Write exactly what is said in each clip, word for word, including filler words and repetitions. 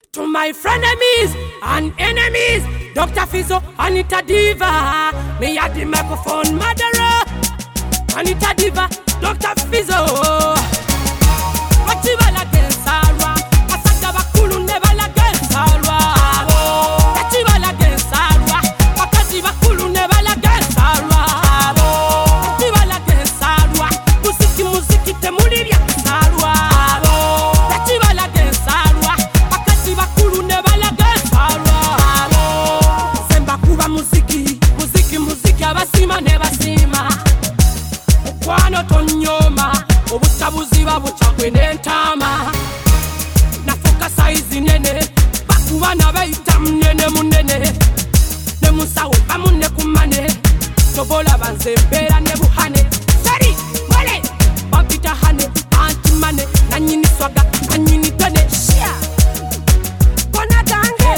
To my frenemies and enemies, Doctor Fizzo, Anita Diva, me at the microphone, murderer. Anita Diva, Doctor Fizzo. What you will against Sarah? Asada bakulu never against Sarah. What you will against Sarah? Wakati bakulu never against Sarah. What you will against Sarah? Musiki musiki temulivya Sarah. What you will against Sarah? Wakati bakulu never against Sarah. Semba kuba musiki, musiki musiki abasima nebasima. Kwano tonyoma obutabuziba buchakwe n'entama nafuka saizi nene bakubana bayita munene munene ne musawo bamune kumane tobola banze mbera ne buhane sari wale babita hane anti mane nanyini swaga nanyini tone shia kona gange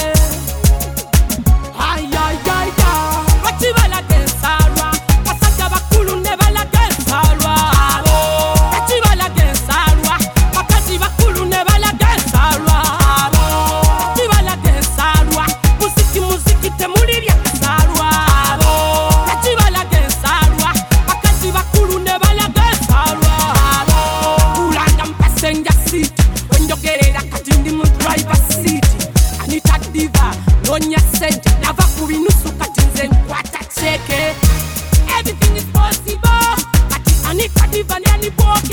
ay ay ay ay watibala densarwa asaka bakulu ne bala densarwa Everything is possible. Anita Diva ni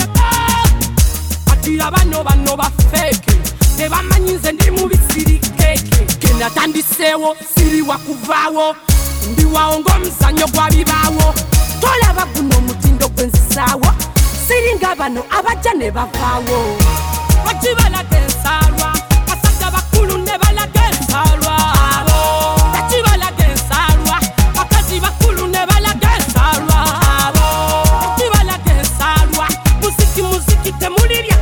Abano bano ba fake. They ba manyize ndi mu bisiri keke. Kena tandisewo siri wakuvawo. Ndi waongo msanyo kwa bibawo. Tola baguno mutindo kwensawo. Siri ngabano abajane bavawo. Wachibala densarwa. Asata bakulu nebala densarwa. Wachibala densarwa. Wakati bakulu nebala densarwa. Wachibala densarwa. Musiki musiki temulivya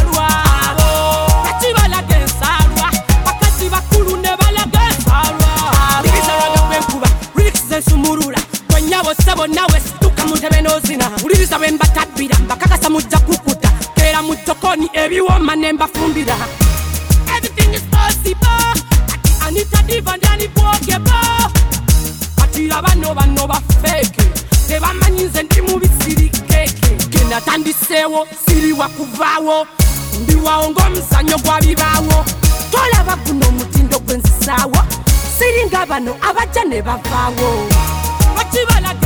sabo nawe stuka mutebe nozina uliriza wemba tabira bakakasa mujja kukuta kera mutokoni ebiwo manemba fumbira. Everything is possible. Anita Diva ndani bwogeba ati abano bano ba fake teba manyize ndi mu bisiri keke kena tandisewo siri wakuvawo ndi waongo msanyo gwa bibawo tola baguno mutindo kwensawo siri ngabano abajane bavawo. Wachibala